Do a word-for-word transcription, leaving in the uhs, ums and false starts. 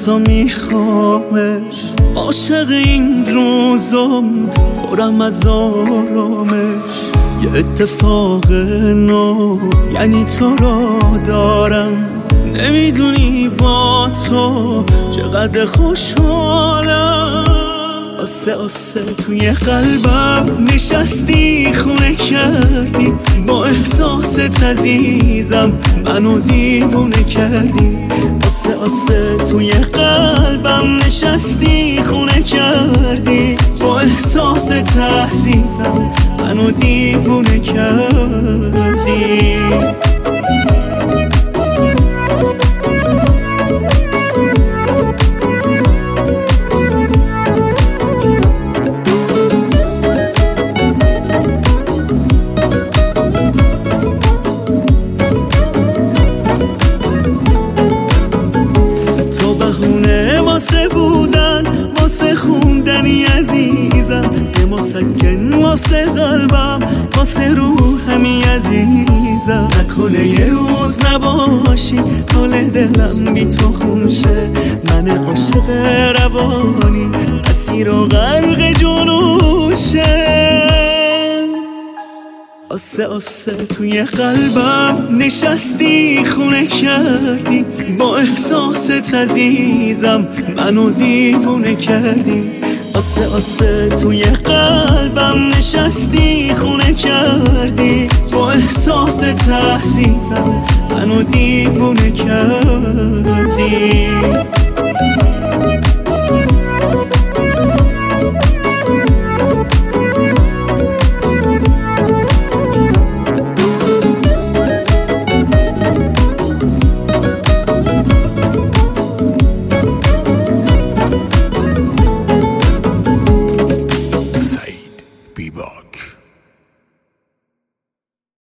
لحظا میخوامش، عاشق این روزم پرم از آرامش. یه اتفاق نو یعنی تو را دارم، نمیدونی با تو چقدر خوشحالم. آسه آسه توی قلبم نشستی، خونه کردی با احساست عزیزم، منو دیوونه کردی. آسه آسه توی قلبم نشستی، خونه کردی با احساست عزیزم، منو دیوونه کردی. واسه بودن واسه خوندنی عزیزم، یه مسکن واسه قلبم واسه روحمی عزیزم. نکنه یه روز نباشی حال دلم بی تو خونشه، من عاشق روانی اسیر و غرق جنوشه. آسه آسه توی قلبم نشستی، خونه کردی با احساست عزیزم، منو دیوونه کردی. آسه آسه توی قلبم نشستی، خونه کردی با احساست عزیزم، منو دیوونه کردی.